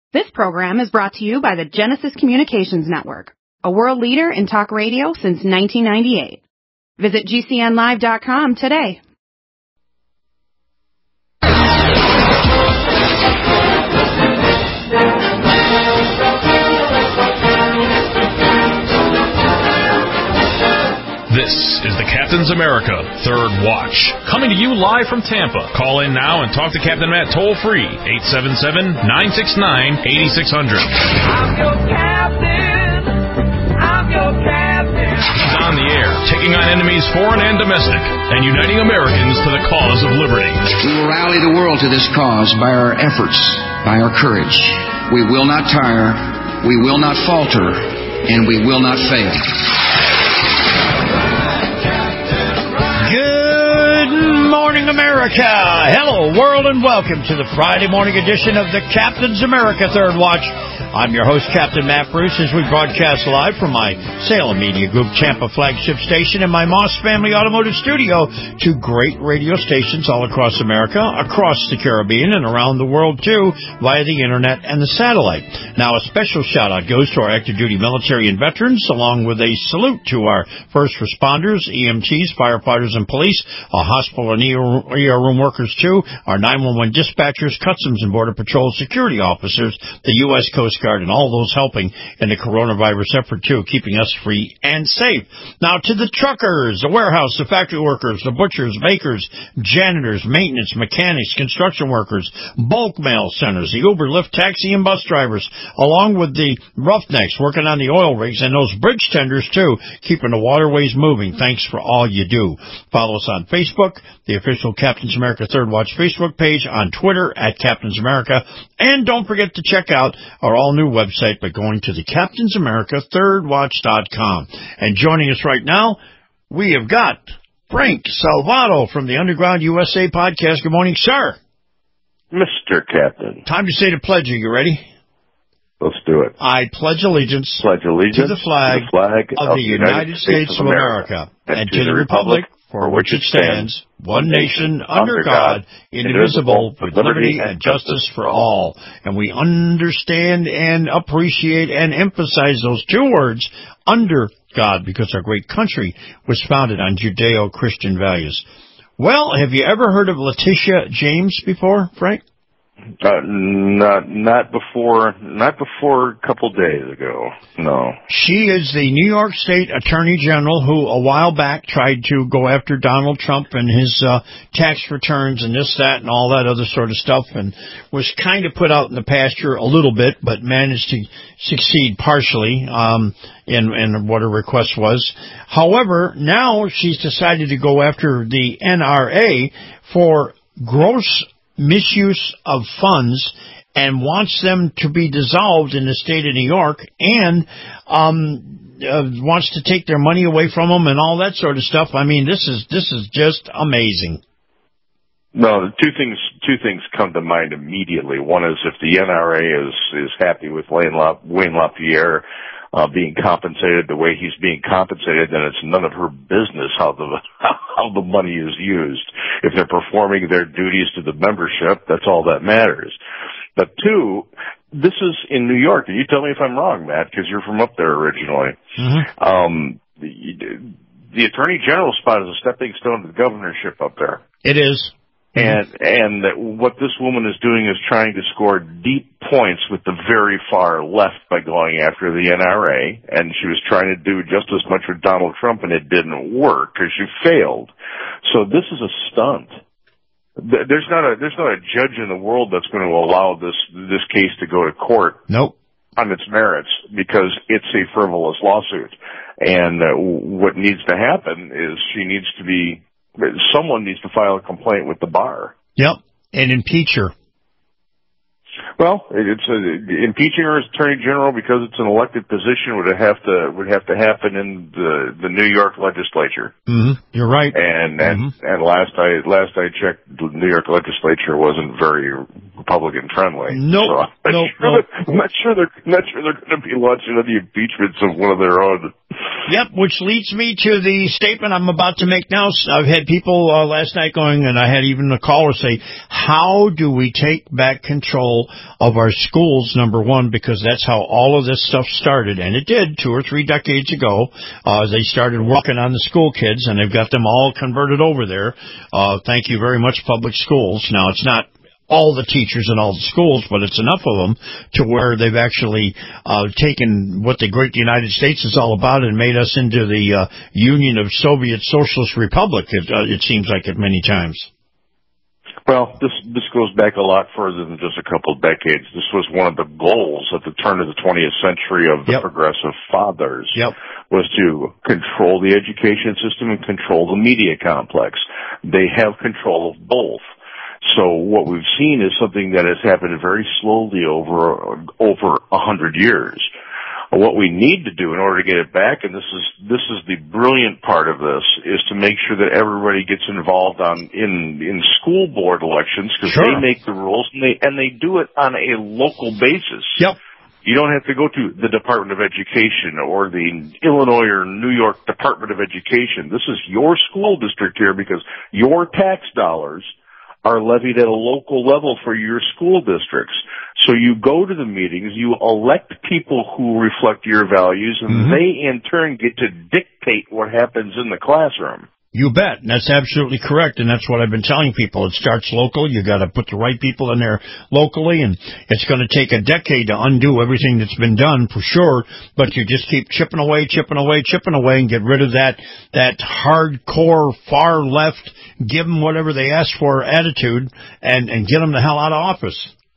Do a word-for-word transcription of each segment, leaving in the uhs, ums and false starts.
This program is brought to you by the Genesis Communications Network, a world leader in talk radio since nineteen ninety-eight. Visit G C N live dot com today. This is the Captain's America Third Watch, coming to you live from Tampa. Call in now and talk to Captain Matt toll-free, eight seven seven, nine six nine, eight six zero zero. I'm your captain. I'm your captain. He's on the air, taking on enemies foreign and domestic, and uniting Americans to the cause of liberty. We will rally the world to this cause by our efforts, by our courage. We will not tire, we will not falter, and we will not fail. Good morning, America. Hello, world, and welcome to the Friday morning edition of the Captain's America Third Watch. I'm your host, Captain Matt Bruce, as we broadcast live from my Salem Media Group Tampa flagship station and my Moss Family Automotive Studio to great radio stations all across America, across the Caribbean, and around the world, too, via the Internet and the satellite. Now, a special shout-out goes to our active duty military and veterans, along with a salute to our first responders, E M Ts, firefighters, and police, our hospital and E R room workers, too, our nine one one dispatchers, Customs and Border Patrol security officers, the U S Coast Guard, and all those helping in the coronavirus effort, too, keeping us free and safe. Now, to the truckers, the warehouse, the factory workers, the butchers, bakers, janitors, maintenance, mechanics, construction workers, bulk mail centers, the Uber, Lyft, taxi, and bus drivers, along with the roughnecks working on the oil rigs, and those bridge tenders, too, keeping the waterways moving. Thanks for all you do. Follow us on Facebook, the official Captain's America Third Watch Facebook page, on Twitter, at Captain's America, and don't forget to check out our all-new website by going to the Captain's America Third Watch dot com. And joining us right now, we have got Frank Salvato from the Underground U S A podcast. Good morning, sir. Mister Captain. Time to say the pledge. Are you ready? Let's do it. I pledge allegiance, pledge allegiance to the flag, to the flag of, of the United, United States, States of America, America and, and to the republic for which it stands, one nation, under God, indivisible, with liberty and justice for all. And we understand and appreciate and emphasize those two words, under God, because our great country was founded on Judeo-Christian values. Well, have you ever heard of Letitia James before, Frank? Uh, not not before not before a couple days ago. No. She is the New York State Attorney General who a while back tried to go after Donald Trump and his uh, tax returns and this, that, and all that other sort of stuff, and was kind of put out in the pasture a little bit, but managed to succeed partially um, in, in what her request was. However, now she's decided to go after the N R A for gross misuse of funds and wants them to be dissolved in the state of New York, and um, uh, wants to take their money away from them and all that sort of stuff. I mean, this is this is just amazing. No, two things two things come to mind immediately. One is if the N R A is is happy with Wayne, La, Wayne LaPierre uh, being compensated the way he's being compensated, then it's none of her business how the how the money is used. If they're performing their duties to the membership, that's all that matters. But two, this is in New York, and you tell me if I'm wrong, Matt, because you're from up there originally. Mm-hmm. Um, the, the Attorney General spot is a stepping stone to the governorship up there. It is. And and what this woman is doing is trying to score deep points with the very far left by going after the N R A, and she was trying to do just as much with Donald Trump, and it didn't work because she failed. So this is a stunt. There's not a there's not a judge in the world that's going to allow this this case to go to court. Nope. On its merits, because it's a frivolous lawsuit. And uh, what needs to happen is she needs to be. Someone needs to file a complaint with the bar. Yep, and impeach her. Well, it's a, impeaching her as Attorney General because it's an elected position would have to would have to happen in the the New York legislature. Mm-hmm. You're right. And and, mm-hmm. and last I last I checked, the New York legislature wasn't very Republican friendly. Nope. So I'm, nope, sure nope. I'm not sure they're not sure they're going to be launching any impeachments of one of their own. Yep, which leads me to the statement I'm about to make now. I've had people uh, last night going, and I had even a caller say, how do we take back control of our schools, number one, because that's how all of this stuff started, and it did two or three decades ago. Uh, they started working on the school kids, and they've got them all converted over there. Uh, thank you very much, public schools. Now, it's not all the teachers in all the schools, but it's enough of them to where they've actually uh, taken what the great United States is all about and made us into the uh, Union of Soviet Socialist Republic, it, uh, it seems like it many times. Well, this this goes back a lot further than just a couple of decades. This was one of the goals at the turn of the twentieth century of the yep. Progressive Fathers, yep. was to control the education system and control the media complex. They have control of both. So what we've seen is something that has happened very slowly over over a hundred years. What we need to do in order to get it back, and this is this is the brilliant part of this, is to make sure that everybody gets involved on in in school board elections, because sure. they make the rules and they and they do it on a local basis. Yep. You don't have to go to the Department of Education or the Illinois or New York Department of Education. This is your school district here, because your tax dollars are levied at a local level for your school districts. So you go to the meetings, you elect people who reflect your values, and mm-hmm. they in turn get to dictate what happens in the classroom. You bet. And that's absolutely correct, and that's what I've been telling people. It starts local. You got to put the right people in there locally, and it's going to take a decade to undo everything that's been done, for sure, but you just keep chipping away, chipping away, chipping away, and get rid of that, that hardcore, far left, give them whatever they ask for attitude, and, and get them the hell out of office.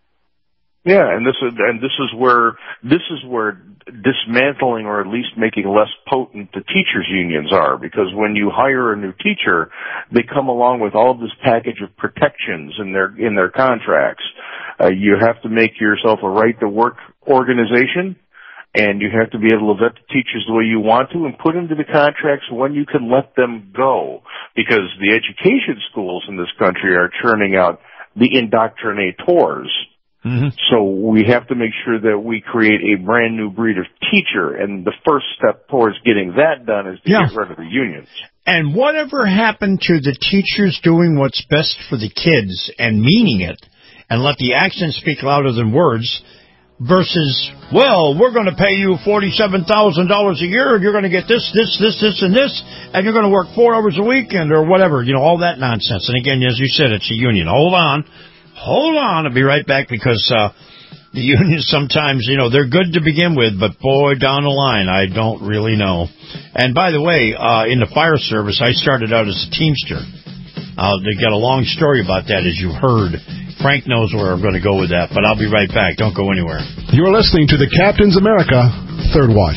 Yeah, and this is and this is where this is where dismantling, or at least making less potent, the teachers' unions are, because when you hire a new teacher, they come along with all of this package of protections in their in their contracts. Uh, you have to make yourself a right to work organization, and you have to be able to vet the teachers the way you want to, and put into the contracts when you can let them go, because the education schools in this country are churning out the indoctrinators. Mm-hmm. So we have to make sure that we create a brand new breed of teacher, and the first step towards getting that done is to yeah. get rid of the unions. And whatever happened to the teachers doing what's best for the kids and meaning it, and let the actions speak louder than words, versus, well, we're going to pay you forty-seven thousand dollars a year, and you're going to get this, this, this, this, and this, and you're going to work four hours a weekend, or whatever, you know, all that nonsense. And again, as you said, it's a union. Hold on. Hold on, I'll be right back, because uh, the unions sometimes, you know, they're good to begin with, but boy, down the line, I don't really know. And by the way, uh, in the fire service, I started out as a Teamster. Uh, they got a long story about that, as you heard. Frank knows where I'm going to go with that, but I'll be right back. Don't go anywhere. You're listening to the Captain's America Third Watch.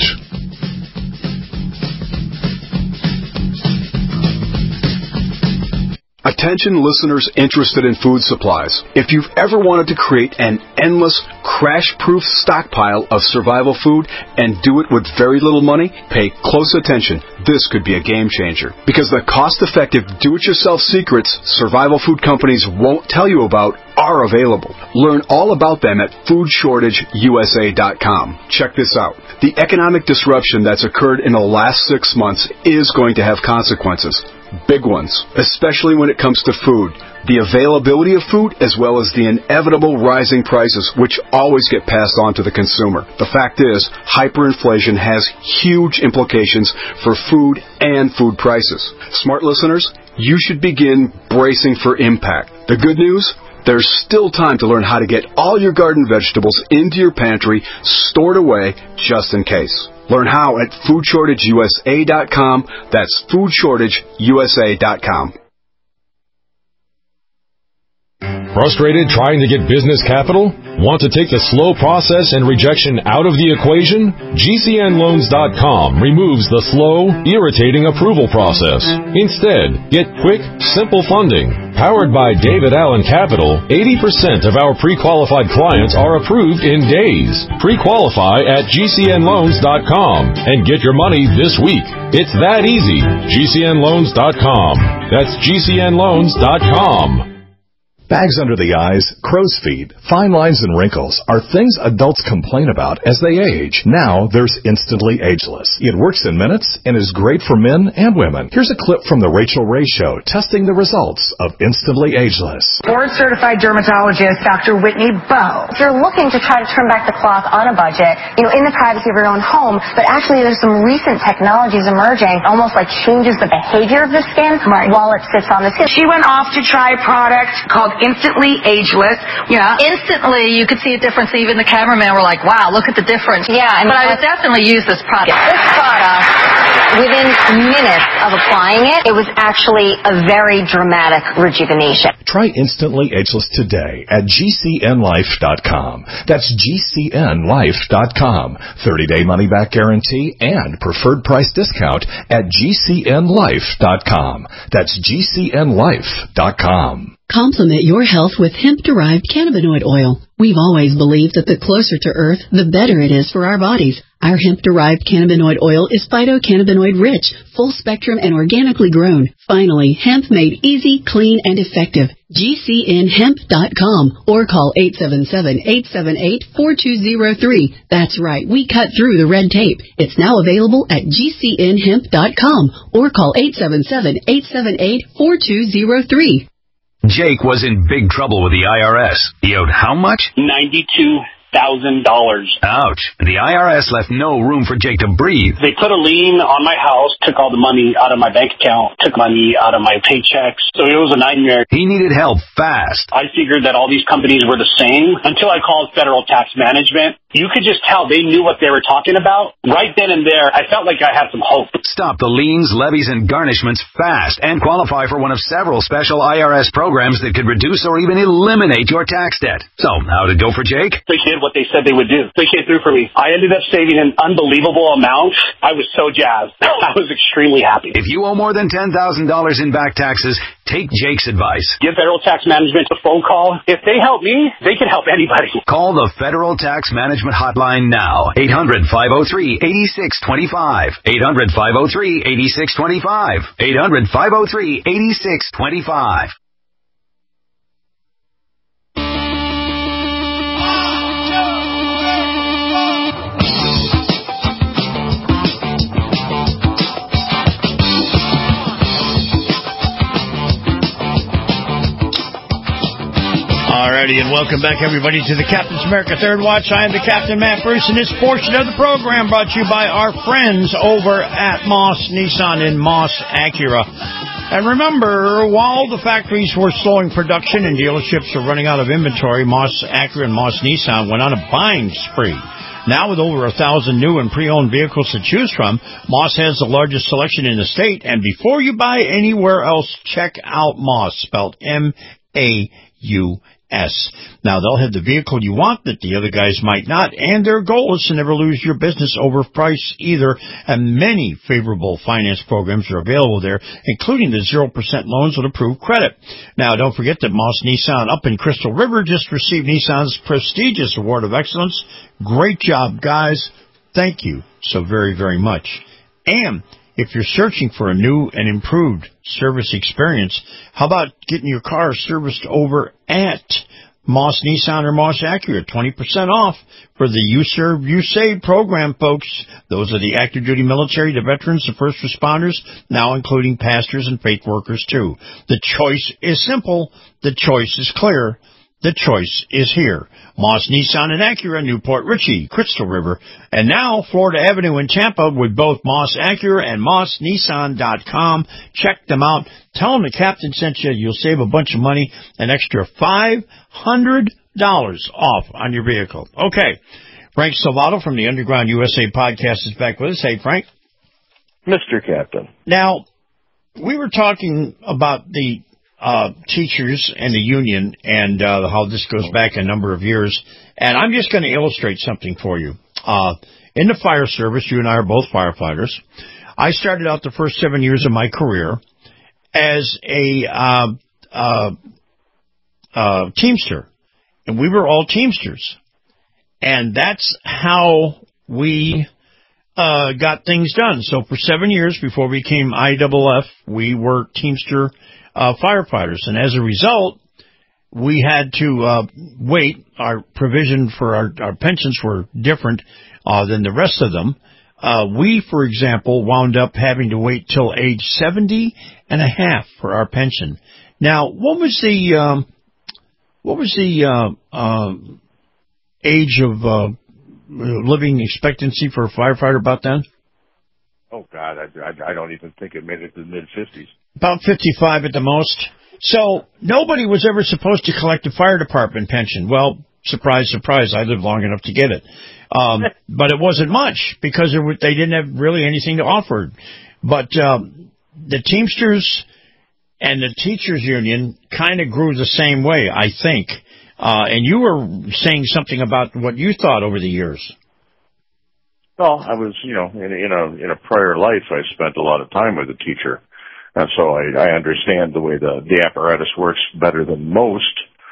Attention listeners interested in food supplies. If you've ever wanted to create an endless, crash-proof stockpile of survival food and do it with very little money, pay close attention. This could be a game changer, because the cost-effective do-it-yourself secrets survival food companies won't tell you about are available. Learn all about them at food shortage U S A dot com. Check this out. The economic disruption that's occurred in the last six months is going to have consequences. Big ones, especially when it comes to food. The availability of food, as well as the inevitable rising prices, which always get passed on to the consumer. The fact is, hyperinflation has huge implications for food and food prices. Smart listeners, you should begin bracing for impact. The good news? There's still time to learn how to get all your garden vegetables into your pantry, stored away, just in case. Learn how at food shortage U S A dot com. That's food shortage U S A dot com. Frustrated trying to get business capital? Want to take the slow process and rejection out of the equation? G C N loans dot com removes the slow, irritating approval process. Instead, get quick, simple funding. Powered by David Allen Capital, eighty percent of our pre-qualified clients are approved in days. Pre-qualify at G C N loans dot com and get your money this week. It's that easy. G C N loans dot com. That's G C N loans dot com. Bags under the eyes, crow's feet, fine lines, and wrinkles are things adults complain about as they age. Now there's Instantly Ageless. It works in minutes and is great for men and women. Here's a clip from The Rachel Ray Show testing the results of Instantly Ageless. Board-certified dermatologist Doctor Whitney Bowe. If you're looking to try to turn back the clock on a budget, you know, in the privacy of your own home, but actually there's some recent technologies emerging, almost like changes the behavior of the skin right. while it sits on the skin. She went off to try a product called Instantly Ageless. Yeah. Instantly, you could see a difference. Even the cameraman were like, wow, look at the difference. Yeah. And but I would definitely use this product. This product, within minutes of applying it, it was actually a very dramatic rejuvenation. Try Instantly Ageless today at G C N life dot com. That's G C N life dot com. thirty-day money-back guarantee and preferred price discount at G C N life dot com. That's G C N life dot com. Complement your health with hemp-derived cannabinoid oil. We've always believed that the closer to Earth, the better it is for our bodies. Our hemp-derived cannabinoid oil is phytocannabinoid-rich, full-spectrum, and organically grown. Finally, hemp made easy, clean, and effective. G C N hemp dot com or call eight seven seven, eight seven eight, four two zero three. That's right, we cut through the red tape. It's now available at G C N hemp dot com or call eight seven seven, eight seven eight, four two zero three. Jake was in big trouble with the I R S. He owed how much? ninety-two thousand dollars. Ouch. The I R S left no room for Jake to breathe. They put a lien on my house, took all the money out of my bank account, took money out of my paychecks. So it was a nightmare. He needed help fast. I figured that all these companies were the same until I called Federal Tax Management. You could just tell they knew what they were talking about. Right then and there, I felt like I had some hope. Stop the liens, levies, and garnishments fast and qualify for one of several special I R S programs that could reduce or even eliminate your tax debt. So, how'd it go for Jake? They did what they said they would do. They came through for me. I ended up saving an unbelievable amount. I was so jazzed. I was extremely happy. If you owe more than ten thousand dollars in back taxes, take Jake's advice. Give Federal Tax Management a phone call. If they help me, they can help anybody. Call the Federal Tax Management Hotline now. eight hundred, five oh three, eight six two five. eight hundred, five oh three, eight six two five. eight hundred, five oh three, eight six two five. Alrighty, and welcome back, everybody, to the Captain's America Third Watch. I am the Captain, Matt Bruce, and this portion of the program brought to you by our friends over at Moss Nissan and Moss Acura. And remember, while the factories were slowing production and dealerships were running out of inventory, Moss Acura and Moss Nissan went on a buying spree. Now with over a thousand new and pre-owned vehicles to choose from, Moss has the largest selection in the state. And before you buy anywhere else, check out Moss, spelled M A U S. Now, they'll have the vehicle you want that the other guys might not, and their goal is to never lose your business over price either, and many favorable finance programs are available there, including the zero percent loans with approved credit. Now, don't forget that Moss Nissan up in Crystal River just received Nissan's prestigious Award of Excellence. Great job, guys. Thank you so very, very much. And if you're searching for a new and improved service experience, how about getting your car serviced over at Moss Nissan or Moss Acura? twenty percent off for the You Serve, You Save program, folks. Those are the active duty military, the veterans, the first responders, now including pastors and faith workers, too. The choice is simple. The choice is clear. The choice is here. Moss Nissan and Acura, Newport Richey, Crystal River, and now Florida Avenue in Tampa with both Moss Acura and Moss Nissan dot com. Check them out. Tell them the Captain sent you. You'll save a bunch of money, an extra five hundred dollars off on your vehicle. Okay. Frank Salvato from the Underground U S A podcast is back with us. Hey, Frank. Mister Captain. Now, we were talking about the Uh, teachers and the union and uh, how this goes back a number of years. And I'm just going to illustrate something for you. Uh, in the fire service, you and I are both firefighters. I started out the first seven years of my career as a uh, uh, uh, Teamster. And we were all Teamsters. And that's how we uh, got things done. So for seven years before we became I W F, we were Teamster Uh, firefighters, and as a result, we had to uh, wait. Our provision for our, our pensions were different uh, than the rest of them. Uh, we, for example, wound up having to wait till age seventy and a half for our pension. Now, what was the um, what was the uh, uh, age of uh, living expectancy for a firefighter about then? Oh God, I, I, I don't even think it made it to the mid fifties. About fifty-five at the most. So nobody was ever supposed to collect a fire department pension. Well, surprise, surprise, I lived long enough to get it. Um, but it wasn't much because there were, they didn't have really anything to offer. But um, the Teamsters and the Teachers Union kind of grew the same way, I think. Uh, and you were saying something about what you thought over the years. Well, I was, you know, in, in a in a prior life, I spent a lot of time with a teacher, and so I, I understand the way the the apparatus works better than most.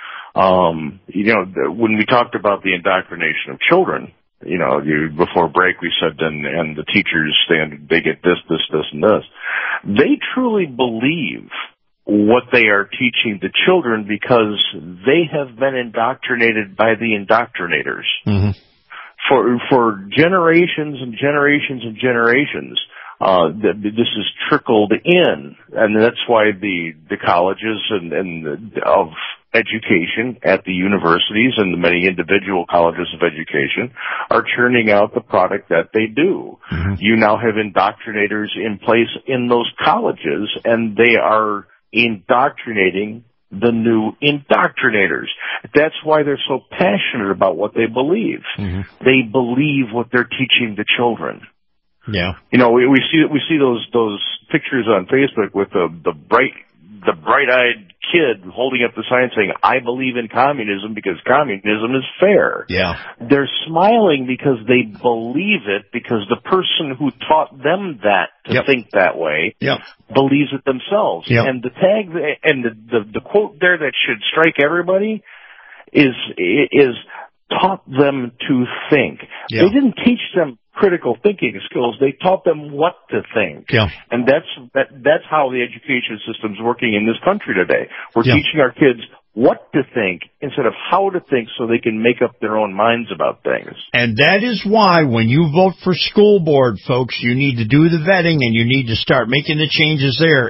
Um, you know, the, when we talked about the indoctrination of children, you know, you, before break we said, and, and the teachers stand, they get this, this, this, and this. They truly believe what they are teaching the children because they have been indoctrinated by the indoctrinators. Mm-hmm. For for generations and generations and generations, uh, th- this is trickled in, and that's why the the colleges and, and the, of education at the universities and the many individual colleges of education are churning out the product that they do. Mm-hmm. You now have indoctrinators in place in those colleges, and they are indoctrinating the new indoctrinators. That's why they're so passionate about what they believe. Mm-hmm. They believe what they're teaching the children. Yeah. You know, we, we see we see those those pictures on Facebook with the the bright the bright-eyed kid holding up the sign saying, "I believe in communism because communism is fair." Yeah. They're smiling because they believe it, because the person who taught them that to yep. think that way yep. believes it themselves. Yep. And the tag and the, the the quote there that should strike everybody is is taught them to think. Yep. They didn't teach them critical thinking skills. They taught them what to think. Yeah. And that's that that's how the education system's working in this country today. We're yeah. teaching our kids what to think instead of how to think so they can make up their own minds about things. And that is why when you vote for school board, folks, you need to do the vetting and you need to start making the changes there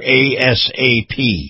ASAP.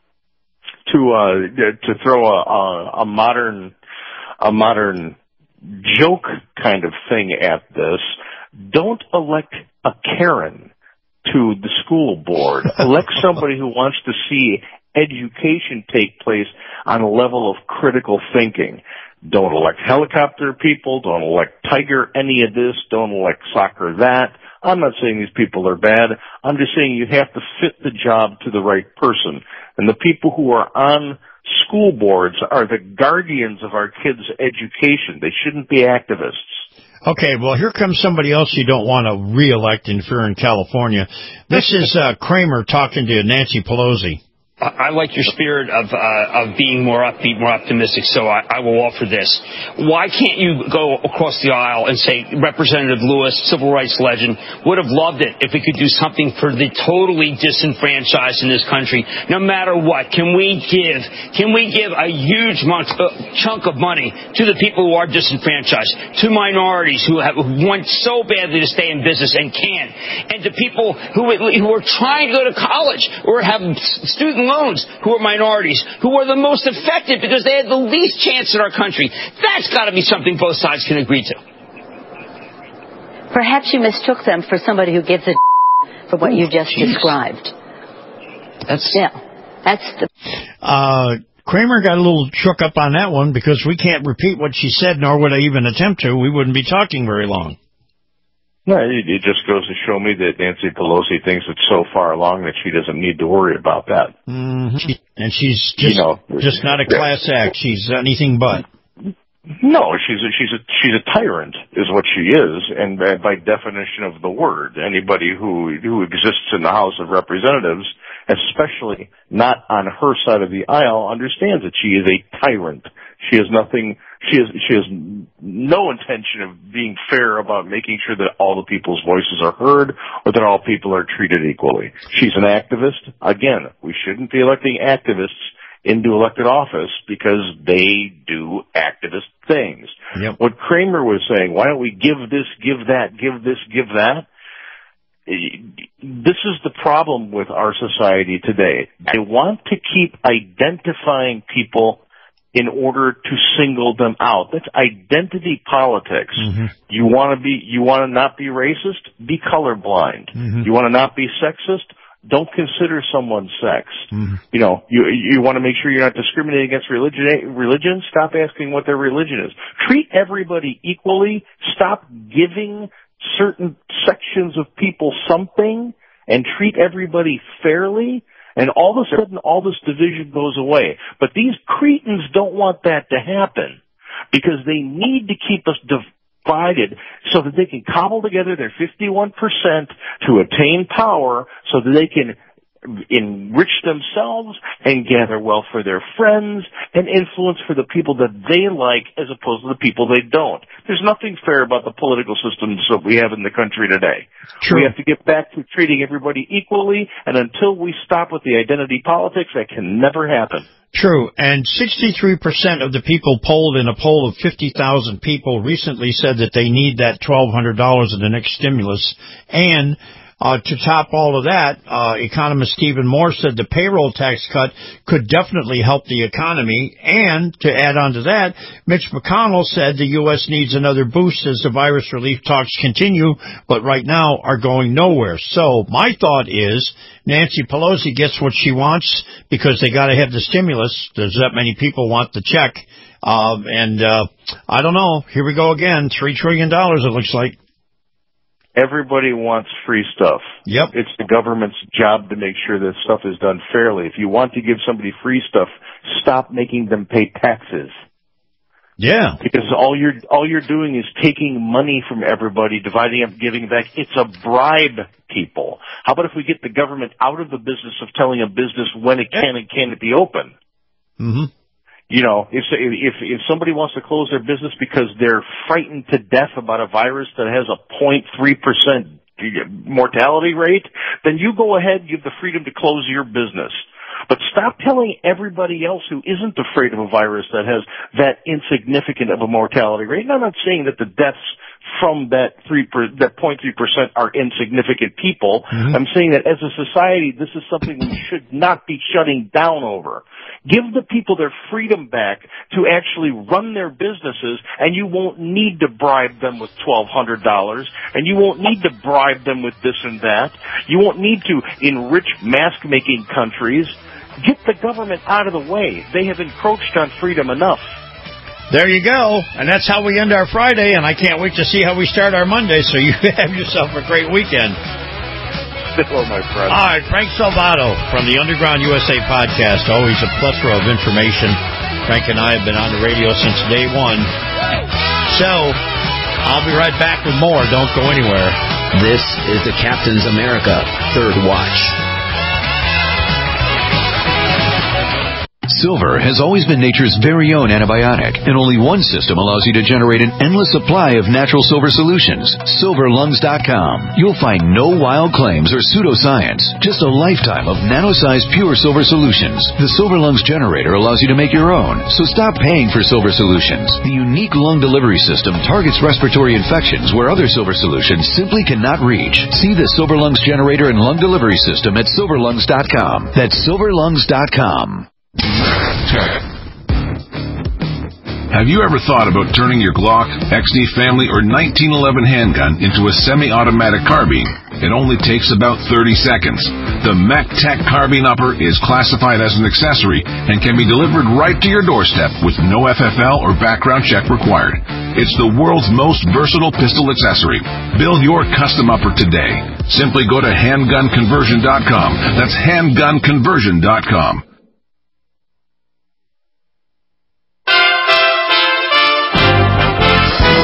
To uh to throw a a, a modern a modern joke kind of thing at this, don't elect a Karen to the school board. Elect somebody who wants to see education take place on a level of critical thinking. Don't elect helicopter people. Don't elect Tiger any of this. Don't elect soccer that. I'm not saying these people are bad. I'm just saying you have to fit the job to the right person. And the people who are on school boards are the guardians of our kids' education. They shouldn't be activists. Okay, well, here comes somebody else you don't want to re-elect if you're in California. This is uh, Kramer talking to Nancy Pelosi. I like your spirit of uh, of being more upbeat, more optimistic, so I, I will offer this. Why can't you go across the aisle and say Representative Lewis, civil rights legend, would have loved it if we could do something for the totally disenfranchised in this country, no matter what? Can we give can we give a huge mon- uh, chunk of money to the people who are disenfranchised, to minorities who have want so badly to stay in business and can't, and to people who who are trying to go to college or have student loans who are minorities, who are the most affected because they had the least chance in our country? That's got to be something both sides can agree to. Perhaps you mistook them for somebody who gives a for what Ooh, you just geez. described. That's yeah. That's the. Uh, Kramer got a little shook up on that one because we can't repeat what she said, nor would I even attempt to. We wouldn't be talking very long. No, it, it just goes to show me that Nancy Pelosi thinks it's so far along that she doesn't need to worry about that. Mm-hmm. She, and she's just you know, just not a class act. She's anything but. No, she's a, she's a she's a tyrant, is what she is, and by definition of the word, anybody who who exists in the House of Representatives, especially not on her side of the aisle, understands that she is a tyrant. She has nothing. She has she has no intention of being fair about making sure that all the people's voices are heard or that all people are treated equally. She's an activist. Again, we shouldn't be electing activists into elected office because they do activist things. Yep. What Kramer was saying, why don't we give this, give that, give this, give that? This is the problem with our society today. They want to keep identifying people in order to single them out. That's identity politics. Mm-hmm. You want to be, you want to not be racist? Be colorblind. Mm-hmm. You want to not be sexist? Don't consider someone sex. Mm-hmm. You know, you you want to make sure you're not discriminating against religion. Religion. Stop asking what their religion is. Treat everybody equally. Stop giving certain sections of people something, and treat everybody fairly. And all of a sudden, all this division goes away. But these cretins don't want that to happen because they need to keep us divided so that they can cobble together their fifty-one percent to attain power so that they can enrich themselves and gather wealth for their friends and influence for the people that they like as opposed to the people they don't. There's nothing fair about the political systems that we have in the country today. True. We have to get back to treating everybody equally, and until we stop with the identity politics, that can never happen. True, and sixty-three percent of the people polled in a poll of fifty thousand people recently said that they need that twelve hundred dollars in the next stimulus. And Uh, to top all of that, uh, economist Stephen Moore said the payroll tax cut could definitely help the economy. And to add on to that, Mitch McConnell said the U S needs another boost as the virus relief talks continue, but right now are going nowhere. So my thought is Nancy Pelosi gets what she wants because they got to have the stimulus. There's that many people want the check. Uh, and uh, I don't know. Here we go again. Three trillion dollars, it looks like. Everybody wants free stuff. Yep. It's the government's job to make sure that stuff is done fairly. If you want to give somebody free stuff, stop making them pay taxes. Yeah. Because all you're all you're doing is taking money from everybody, dividing up, giving it back. It's a bribe, people. How about if we get the government out of the business of telling a business when it can and can't be open? Mm-hmm. You know, if if if somebody wants to close their business because they're frightened to death about a virus that has a zero point three percent mortality rate, then you go ahead, you have the freedom to close your business. But stop telling everybody else who isn't afraid of a virus that has that insignificant of a mortality rate. And I'm not saying that the deaths from that three per, that zero point three percent are insignificant people. Mm-hmm. I'm saying that as a society, this is something we should not be shutting down over. Give the people their freedom back to actually run their businesses, and you won't need to bribe them with twelve hundred dollars, and you won't need to bribe them with this and that. You won't need to enrich mask-making countries. Get the government out of the way. They have encroached on freedom enough. There you go. And that's how we end our Friday, and I can't wait to see how we start our Monday, so you have yourself a great weekend. Hello, my friend. All right, Frank Salvato from the Underground U S A podcast. Always a plethora of information. Frank and I have been on the radio since day one. So, I'll be right back with more. Don't go anywhere. This is the Captain's America Third Watch. Silver has always been nature's very own antibiotic, and only one system allows you to generate an endless supply of natural silver solutions. silver lungs dot com. You'll find no wild claims or pseudoscience, just a lifetime of nano-sized pure silver solutions. The Silver Lungs generator allows you to make your own, so stop paying for silver solutions. The unique lung delivery system targets respiratory infections where other silver solutions simply cannot reach. See the Silver Lungs generator and lung delivery system at silver lungs dot com. That's silver lungs dot com. Have you ever thought about turning your Glock, X D Family, or nineteen eleven handgun into a semi-automatic carbine? It only takes about thirty seconds. The MacTac Carbine Upper is classified as an accessory and can be delivered right to your doorstep with no F F L or background check required. It's the world's most versatile pistol accessory. Build your custom upper today. Simply go to handgun conversion dot com. That's handgun conversion dot com. U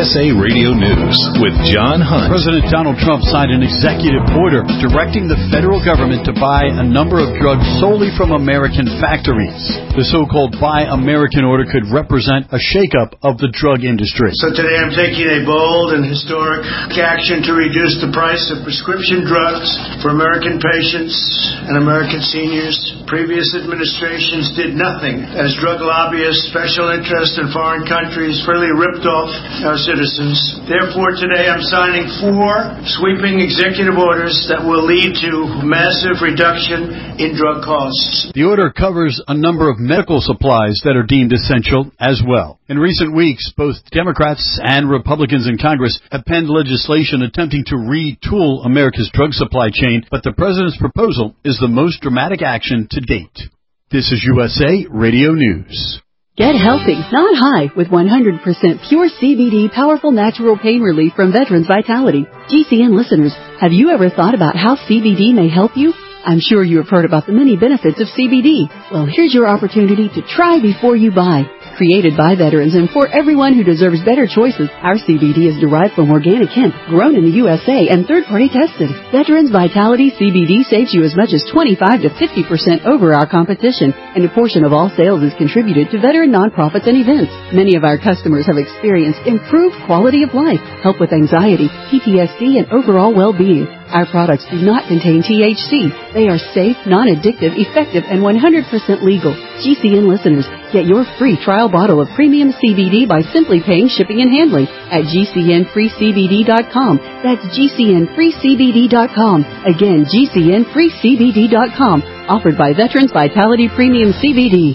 S A Radio News with John Hunt. President Donald Trump signed an executive order directing the federal government to buy a number of drugs solely from American factories. The so-called Buy American order could represent a shakeup of the drug industry. So today I'm taking a bold and historic action to reduce the price of prescription drugs for American patients and American seniors. Previous administrations did nothing as drug lobbyists, special interests, and foreign countries freely ripped off our citizens. Therefore, today I'm signing four sweeping executive orders that will lead to massive reduction in drug costs. The order covers a number of medical supplies that are deemed essential as well. In recent weeks, both Democrats and Republicans in Congress have penned legislation attempting to retool America's drug supply chain, but the president's proposal is the most dramatic action to date. This is U S A Radio News. Get healthy, not high, with one hundred percent pure C B D powerful natural pain relief from Veterans Vitality. G C N listeners, have you ever thought about how C B D may help you? I'm sure you have heard about the many benefits of C B D. Well, here's your opportunity to try before you buy. Created by veterans and for everyone who deserves better choices, our C B D is derived from organic hemp, grown in the U S A and third-party tested. Veterans Vitality C B D saves you as much as twenty-five to fifty percent over our competition, and a portion of all sales is contributed to veteran nonprofits and events. Many of our customers have experienced improved quality of life, help with anxiety, P T S D, and overall well-being. Our products do not contain T H C. They are safe, non-addictive, effective, and one hundred percent legal. G C N listeners, get your free trial bottle of premium C B D by simply paying shipping and handling at G C N free C B D dot com. That's G C N free C B D dot com. Again, G C N free C B D dot com. Offered by Veterans Vitality Premium C B D.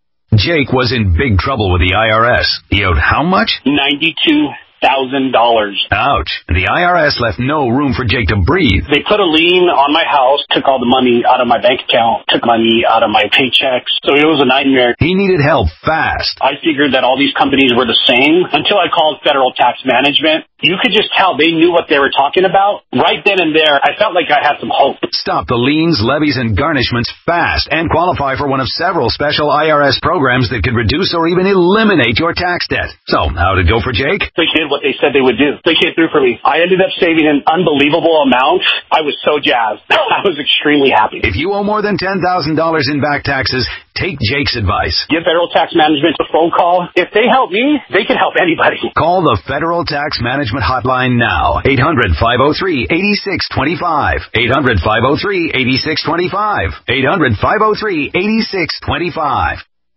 Jake was in big trouble with the I R S. He owed how much? ninety-two thousand dollars. Ouch. The I R S left no room for Jake to breathe. They put a lien on my house, took all the money out of my bank account, took money out of my paychecks. So it was a nightmare. He needed help fast. I figured that all these companies were the same until I called Federal Tax Management. You could just tell they knew what they were talking about. Right then and there, I felt like I had some hope. Stop the liens, levies, and garnishments fast and qualify for one of several special I R S programs that could reduce or even eliminate your tax debt. So, how'd it go for Jake? They did what they said they would do. They came through for me. I ended up saving an unbelievable amount. I was so jazzed. I was extremely happy. If you owe more than ten thousand dollars in back taxes, take Jake's advice. Give Federal Tax Management a phone call. If they help me, they can help anybody. Call the Federal Tax Management Hotline now. eight hundred, five oh three, eight six two five. eight hundred, five oh three, eight six two five. eight hundred, five oh three, eight six two five.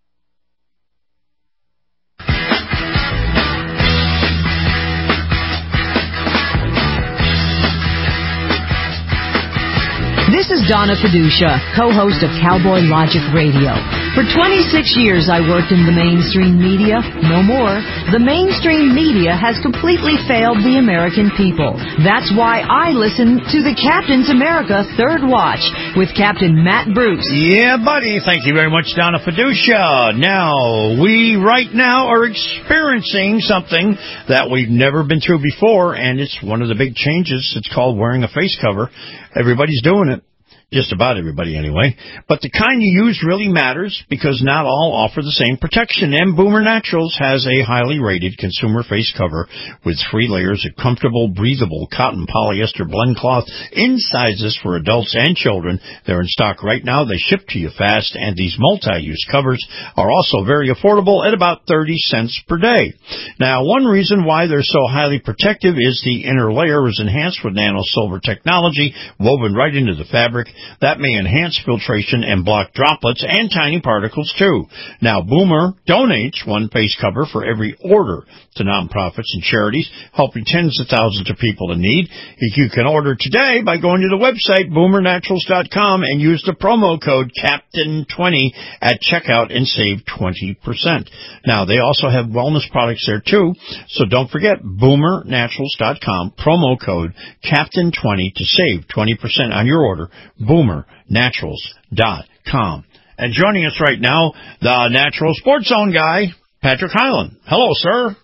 This is Donna Fiducia, co-host of Cowboy Logic Radio. For twenty-six years I worked in the mainstream media. No more. The mainstream media has completely failed the American people. That's why I listen to the Captain's America Third Watch with Captain Matt Bruce. Yeah, buddy. Thank you very much, Donna Fiducia. Now, we right now are experiencing something that we've never been through before, and it's one of the big changes. It's called wearing a face cover. Everybody's doing it. Just about everybody, anyway. But the kind you use really matters because not all offer the same protection. And Boomer Naturals has a highly rated consumer face cover with three layers of comfortable, breathable cotton polyester blend cloth in sizes for adults and children. They're in stock right now. They ship to you fast. And these multi-use covers are also very affordable at about thirty cents per day. Now, one reason why they're so highly protective is the inner layer is enhanced with nano silver technology woven right into the fabric. That may enhance filtration and block droplets and tiny particles, too. Now, Boomer donates one face cover for every order to nonprofits and charities, helping tens of thousands of people in need. You can order today by going to the website, boomer naturals dot com, and use the promo code Captain twenty at checkout and save twenty percent. Now, they also have wellness products there, too, so don't forget, boomer naturals dot com, promo code Captain twenty to save twenty percent on your order. boomer naturals dot com. And joining us right now, the Natural Sports Zone guy, Patrick Hyland. Hello, sir.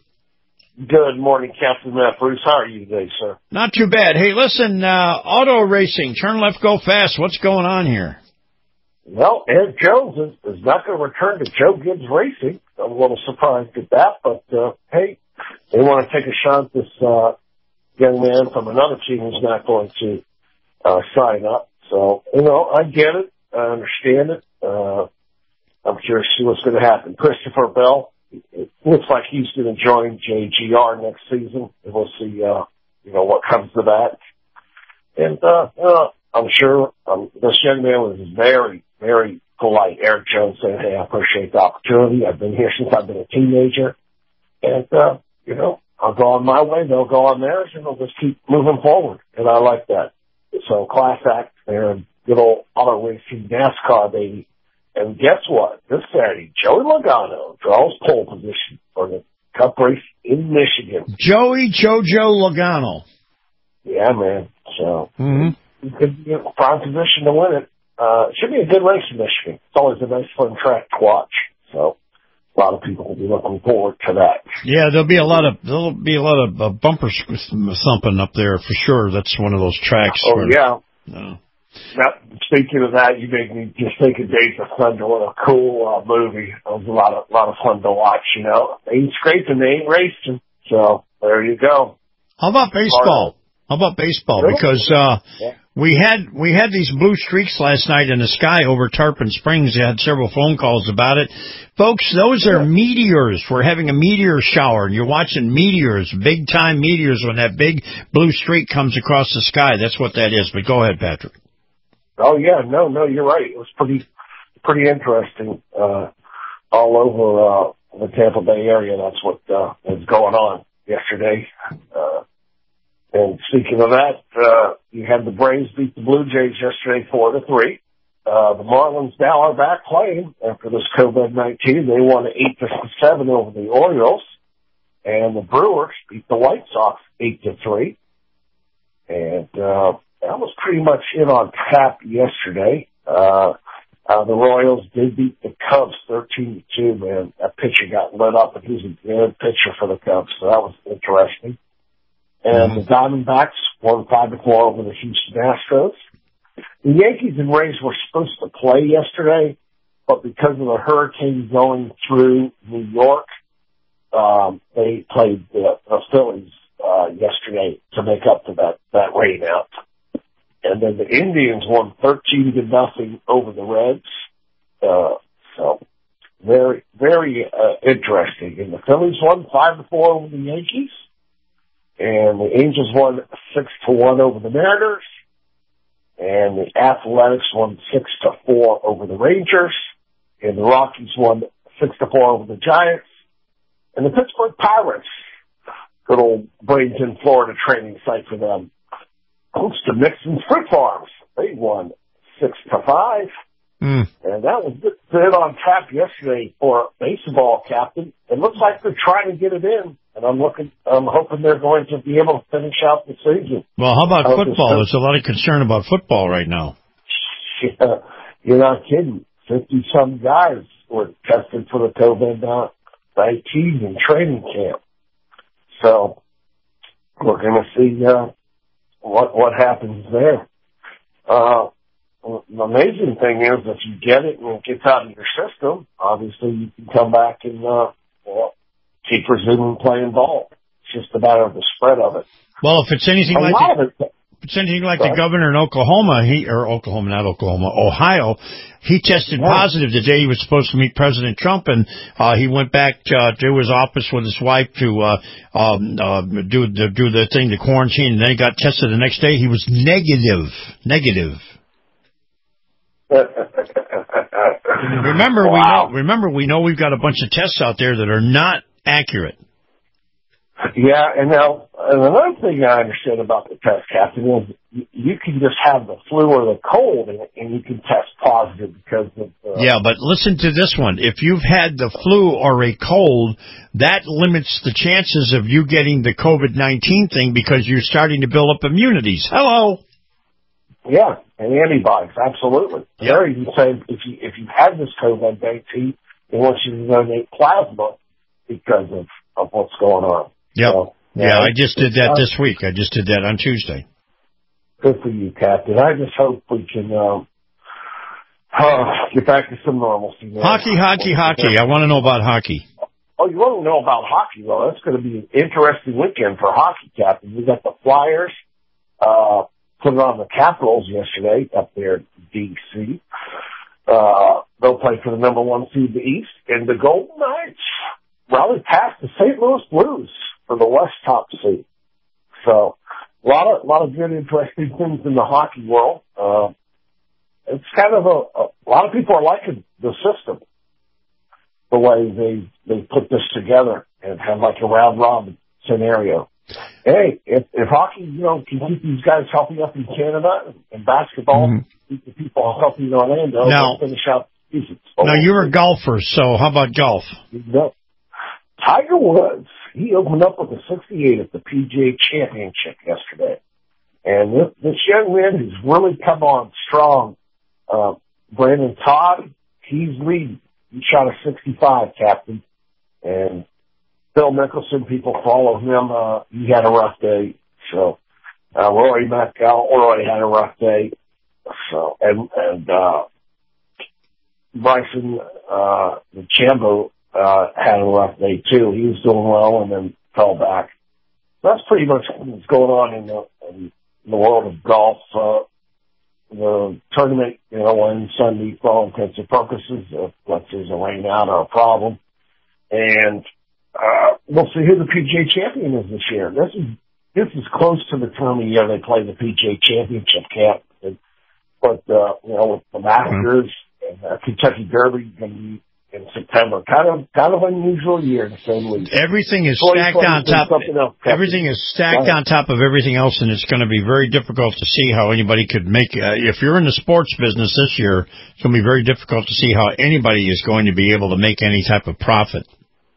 Good morning, Captain Matt Bruce. How are you today, sir? Not too bad. Hey, listen, uh, auto racing, turn left, go fast. What's going on here? Well, Ed Jones is, is not going to return to Joe Gibbs Racing. I'm a little surprised at that, but, uh, hey, they want to take a shot at this uh, young man from another team who's not going to uh, sign up. So, you know, I get it. I understand it. Uh, I'm curious to see what's going to happen. Christopher Bell, it looks like he's going to join J G R next season, and we'll see, uh, you know, what comes to that. And, uh, uh, I'm sure um, this young man was very, very polite. Eric Jones said, hey, I appreciate the opportunity. I've been here since I've been a teenager. And, uh, you know, I'll go on my way, they'll go on theirs, and they'll just keep moving forward. And I like that. So class act there, good old auto racing NASCAR, baby. And guess what? This Saturday, Joey Logano draws pole position for the Cup race in Michigan. Joey Jojo Logano. Yeah, man. So, mm-hmm. he could be in a prime position to win it. Uh, it should be a good race in Michigan. It's always a nice, fun track to watch. So, a lot of people will be looking forward to that. Yeah, there'll be a lot of there'll be a lot of uh, bumper thumping up there for sure. That's one of those tracks. Oh where, yeah. No. Now, speaking of that, you make me just think of Days of Thunder. What a cool uh, movie. It was a lot of lot of fun to watch. You know, they ain't scraping, they ain't racing. So there you go. How about baseball? How about baseball? Really? Because uh, yeah. we had we had these blue streaks last night in the sky over Tarpon Springs. You had several phone calls about it. Folks, those are meteors. We're having a meteor shower, and you're watching meteors, big-time meteors, when that big blue streak comes across the sky. That's what that is. But go ahead, Patrick. Oh, yeah. No, no, you're right. It was pretty pretty interesting uh, all over uh, the Tampa Bay area. That's what uh, was going on yesterday. Uh, and speaking of that, uh, you had the Braves beat the Blue Jays yesterday four to three. Uh, the Marlins now are back playing after this COVID nineteen. They won eight to seven over the Orioles, and the Brewers beat the White Sox eight to three. And uh, that was pretty much it on tap yesterday. Uh, uh, the Royals did beat the Cubs thirteen to two. Man, that pitcher got lit up, and he's a good pitcher for the Cubs, so that was interesting. And mm-hmm. the Diamondbacks won five to four over the Houston Astros. The Yankees and Rays were supposed to play yesterday, but because of the hurricane going through New York, um, they played the, the Phillies uh, yesterday to make up for that, that rain out. And then the Indians won thirteen to nothing over the Reds. Uh, so very, very uh, interesting. And the Phillies won five to four over the Yankees, and the Angels won six to one over the Mariners. And the Athletics won six to four over the Rangers, and the Rockies won six to four over the Giants, and the Pittsburgh Pirates, good old Bradenton, Florida training site for them, close to Mixon's Fruit Farms. They won six to five, mm. and that was good on tap yesterday for baseball, Captain. It looks like they're trying to get it in. And I'm looking, I'm hoping they're going to be able to finish out the season. Well, how about football? There's a lot of concern about football right now. Yeah, you're not kidding. fifty-some guys were tested for the COVID nineteen in training camp. So we're going to see uh, what what happens there. Uh, the amazing thing is if you get it and it gets out of your system, obviously you can come back and uh, well, keep resuming playing ball. It's just a matter of the spread of it. Well, if it's anything a like the, it, if it's anything like the governor in Oklahoma, he or Oklahoma, not Oklahoma, Ohio, he tested yeah. positive the day he was supposed to meet President Trump, and uh, he went back uh, to his office with his wife to uh, um, uh, do the do the thing, the quarantine, and then he got tested the next day. He was negative, negative. remember, wow. we know. Remember, we know we've got a bunch of tests out there that are not accurate. Yeah, and now and another thing I understand about the test, Captain, is you, you can just have the flu or the cold, and, and you can test positive because of. Uh, yeah, but listen to this one. If you've had the flu or a cold, that limits the chances of you getting the COVID nineteen thing because you're starting to build up immunities. Hello. Yeah, and antibodies, absolutely. Yep. They're even saying if you if you had this COVID nineteen, they want you to donate plasma because of, of what's going on. Yep. So, yeah, yeah, I just did that this week. I just did that on Tuesday. Good for you, Captain. I just hope we can um, uh, get back to some normalcy. Man. Hockey, hockey, hockey. I want to know about hockey. Oh, you want to know about hockey, though? That's going to be an interesting weekend for hockey, Captain. We got the Flyers, uh, put on the Capitals yesterday up there in D C. Uh, they'll play for the number one seed in the East. And the Golden Knights rallied past the Saint Louis Blues for the West top seed. So, a lot of, a lot of good, interesting things in the hockey world. Uh, it's kind of a, a, a lot of people are liking the system, the way they, they put this together and have like a round robin scenario. Hey, if, if hockey, you know, can keep these guys healthy up in Canada and basketball, mm-hmm. keep the people healthy in Orlando, now, they'll finish out the season. Now, you're a golfer, so how about golf? You know, Tiger Woods, he opened up with a sixty-eight at the P G A Championship yesterday. And this, this young man has really come on strong. Uh, Brandon Todd, he's leading. He shot a sixty-five, Captain. And Phil Mickelson, people follow him. Uh, he had a rough day. So, uh, Rory McIlroy had a rough day. So, and, and, uh, Bryson, uh, DeChambeau, uh, had a rough day too. He was doing well and then fell back. That's pretty much what's going on in the, in the world of golf. Uh, the tournament, you know, ends Sunday for all intents and purposes. Uh, let's say there's a rain out or a problem. And, Uh, we'll see who the P G A champion is this year. This is, this is close to the time of year they play the P G A championship cap. But, uh, you know, with the Masters and uh, Kentucky Derby going to be in September. Kind of, kind of unusual year to say the least. Everything is stacked on top. Everything is stacked on top of everything else, and it's going to be very difficult to see how anybody could make. Uh, if you're in the sports business this year, it's going to be very difficult to see how anybody is going to be able to make any type of profit.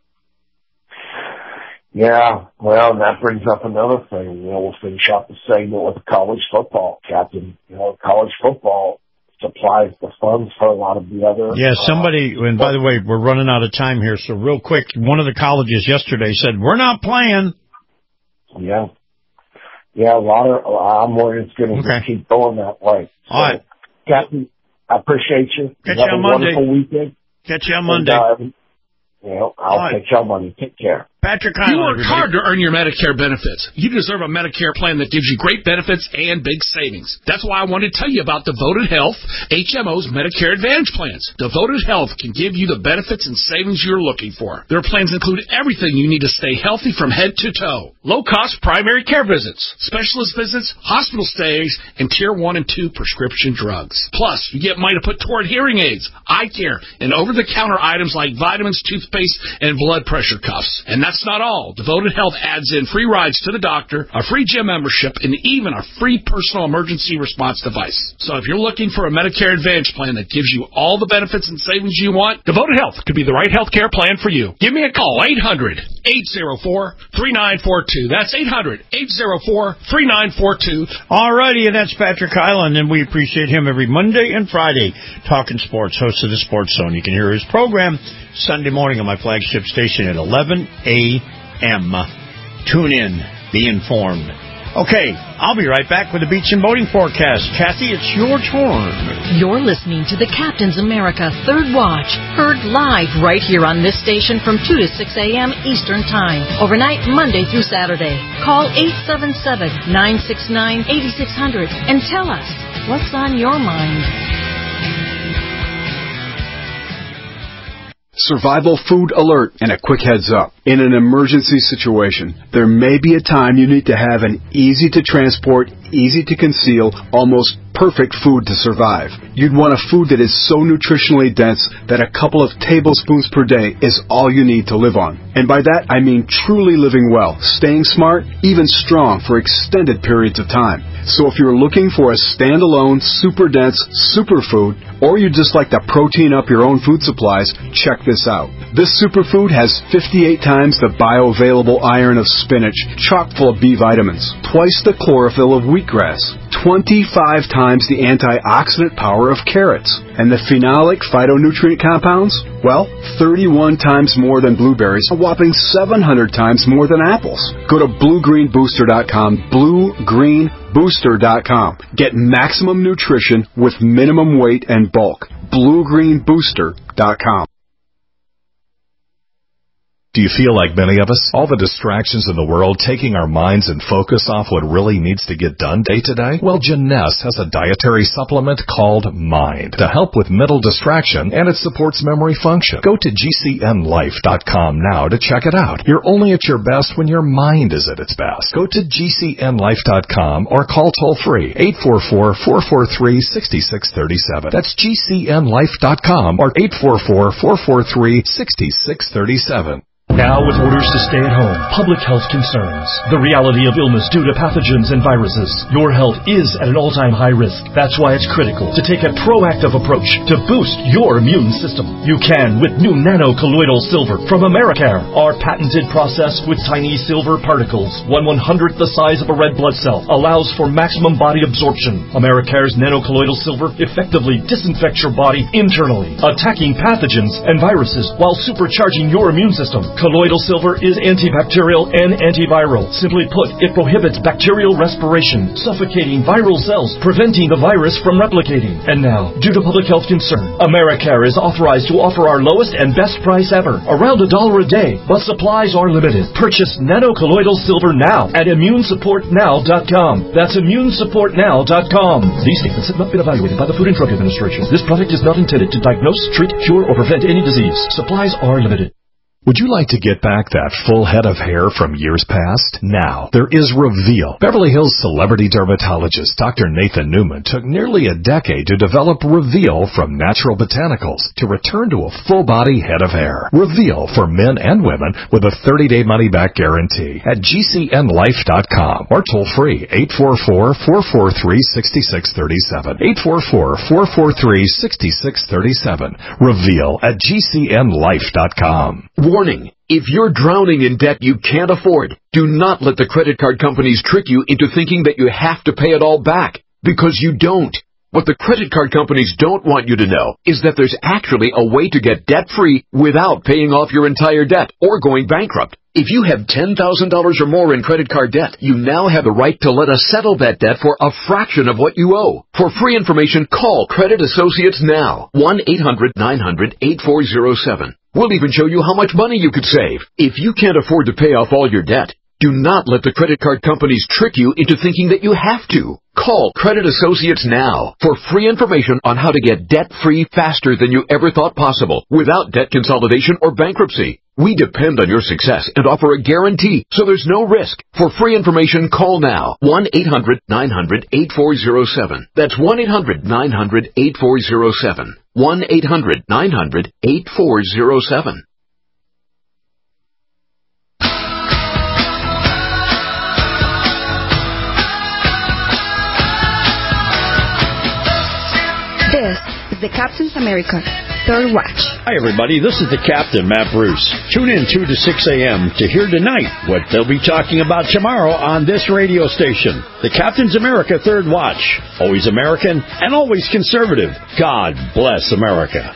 Yeah, well, and that brings up another thing. You know, we'll finish off the segment with college football, Captain. You know, college football supplies the funds for a lot of the other. Yeah, somebody, uh, and by the way, we're running out of time here, so real quick, one of the colleges yesterday said, we're not playing. Yeah. Yeah, a lot of, I'm worried it's going to okay. keep going that way. So, all right. Captain, I appreciate you. Catch you you on a Monday. Wonderful weekend. Catch you on Monday. And, uh, you know, I'll right. take your money. Take care. Patrick You Highland, work everybody. hard to earn your Medicare benefits. You deserve a Medicare plan that gives you great benefits and big savings. That's why I wanted to tell you about Devoted Health, H M O's Medicare Advantage plans. Devoted Health can give you the benefits and savings you're looking for. Their plans include everything you need to stay healthy from head to toe. Low-cost primary care visits, specialist visits, hospital stays, and Tier one and two prescription drugs. Plus, you get money to put toward hearing aids, eye care, and over-the-counter items like vitamins, toothpaste, and blood pressure cuffs. And that's not all. Devoted Health adds in free rides to the doctor, a free gym membership, and even a free personal emergency response device. So if you're looking for a Medicare Advantage plan that gives you all the benefits and savings you want, Devoted Health could be the right health care plan for you. Give me a call, eight hundred, eight oh four, three nine four two. That's eight hundred, eight oh four, three nine four two. All righty, and that's Patrick Highland, and we appreciate him every Monday and Friday talking sports, host of the Sports Zone. You can hear his program Sunday morning on my flagship station at eleven a.m. Tune in, be informed. Okay, I'll be right back with the beach and boating forecast. Kathy, it's your turn. You're listening to the Captain's America Third Watch, heard live right here on this station from two to six a.m. Eastern Time, overnight Monday through Saturday. Call eight seven seven, nine six nine, eight six zero zero and tell us what's on your mind. Survival food alert and a quick heads up. In an emergency situation, there may be a time you need to have an easy to transport, easy to conceal, almost perfect food to survive. You'd want a food that is so nutritionally dense that a couple of tablespoons per day is all you need to live on. And by that, I mean truly living well, staying smart, even strong for extended periods of time. So if you're looking for a standalone, super dense superfood, or you just like to protein up your own food supplies, check this out. This superfood has fifty-eight times the bioavailable iron of spinach, chock full of B vitamins, twice the chlorophyll of wheatgrass, twenty-five times the antioxidant power of carrots, and the phenolic phytonutrient compounds, well, thirty-one times more than blueberries, a whopping seven hundred times more than apples. Go to blue green booster dot com, blue green booster dot com. Get maximum nutrition with minimum weight and bulk. blue green booster dot com. Do you feel like many of us? All the distractions in the world taking our minds and focus off what really needs to get done day to day? Well, Jeunesse has a dietary supplement called Mind to help with mental distraction, and it supports memory function. Go to G C N life dot com now to check it out. You're only at your best when your mind is at its best. Go to G C N life dot com or call toll-free eight four four, four four three, six six three seven. That's G C N life dot com or eight four four, four four three, six six three seven. Now with orders to stay at home, public health concerns, the reality of illness due to pathogens and viruses, your health is at an all-time high risk. That's why it's critical to take a proactive approach to boost your immune system. You can with new nano-colloidal silver from Americare. Our patented process with tiny silver particles, one one-hundredth the size of a red blood cell, allows for maximum body absorption. Americare's nano-colloidal silver effectively disinfects your body internally, attacking pathogens and viruses while supercharging your immune system. Colloidal silver is antibacterial and antiviral. Simply put, it prohibits bacterial respiration, suffocating viral cells, preventing the virus from replicating. And now, due to public health concern, Americare is authorized to offer our lowest and best price ever, around a dollar a day, but supplies are limited. Purchase nano-colloidal silver now at immune support now dot com. That's immune support now dot com. These statements have not been evaluated by the Food and Drug Administration. This product is not intended to diagnose, treat, cure, or prevent any disease. Supplies are limited. Would you like to get back that full head of hair from years past? Now, there is Reveal. Beverly Hills celebrity dermatologist Doctor Nathan Newman took nearly a decade to develop Reveal from natural botanicals to return to a full-body head of hair. Reveal for men and women with a thirty-day money-back guarantee at G C N life dot com or toll-free eight four four, four four three, six six three seven. eight four four, four four three, six six three seven. Reveal at G C N life dot com. Warning, if you're drowning in debt you can't afford, do not let the credit card companies trick you into thinking that you have to pay it all back, because you don't. What the credit card companies don't want you to know is that there's actually a way to get debt-free without paying off your entire debt or going bankrupt. If you have ten thousand dollars or more in credit card debt, you now have the right to let us settle that debt for a fraction of what you owe. For free information, call Credit Associates now. one eight hundred, nine hundred, eight four zero seven. We'll even show you how much money you could save. If you can't afford to pay off all your debt, do not let the credit card companies trick you into thinking that you have to. Call Credit Associates now for free information on how to get debt-free faster than you ever thought possible without debt consolidation or bankruptcy. We depend on your success and offer a guarantee, so there's no risk. For free information, call now. one eight hundred, nine hundred, eight four zero seven. That's one eight hundred, nine hundred, eight four zero seven. one eight hundred, nine hundred, eight four zero seven. This is the Captain's America Third Watch. Hi, everybody. This is the Captain, Matt Bruce. Tune in two to six a.m. to hear tonight what they'll be talking about tomorrow on this radio station. The Captain's America Third Watch. Always American and always conservative. God bless America.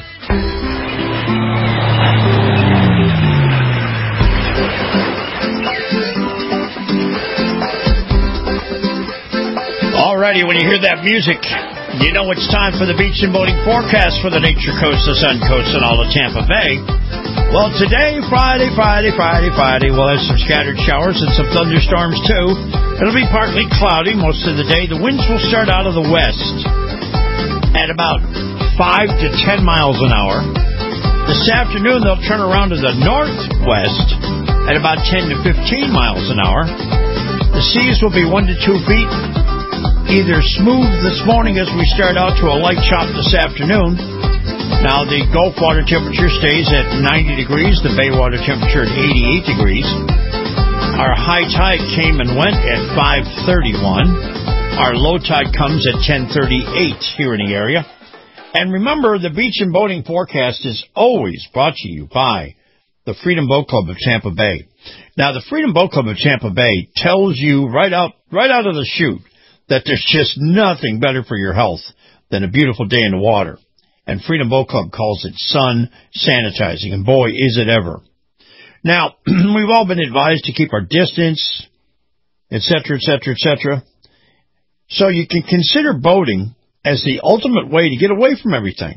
Alrighty, when you hear that music, you know it's time for the beach and boating forecast for the Nature Coast, the Sun Coast, and all of Tampa Bay. Well, today, Friday, Friday, Friday, Friday, we'll have some scattered showers and some thunderstorms, too. It'll be partly cloudy most of the day. The winds will start out of the west at about five to ten miles an hour. This afternoon, they'll turn around to the northwest at about ten to fifteen miles an hour. The seas will be one to two feet. Either smooth this morning as we start out to a light chop this afternoon. Now, the Gulf water temperature stays at ninety degrees, the Bay water temperature at eighty-eight degrees. Our high tide came and went at five thirty-one. Our low tide comes at ten thirty-eight here in the area. And remember, the beach and boating forecast is always brought to you by the Freedom Boat Club of Tampa Bay. Now, the Freedom Boat Club of Tampa Bay tells you right out, right out of the chute that there's just nothing better for your health than a beautiful day in the water. And Freedom Boat Club calls it sun sanitizing, and boy, is it ever. Now, we've all been advised to keep our distance, et cetera, et cetera, et cetera. So you can consider boating as the ultimate way to get away from everything.